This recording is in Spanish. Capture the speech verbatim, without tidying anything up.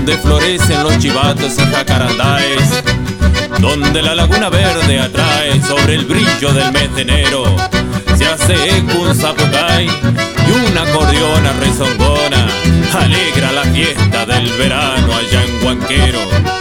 donde florecen los chivatos y jacarandáes, donde la laguna verde atrae sobre el brillo del mes de enero. Se hace eco un zapucay y una acordeona rezongona, alegra la fiesta del verano allá en Huanquero.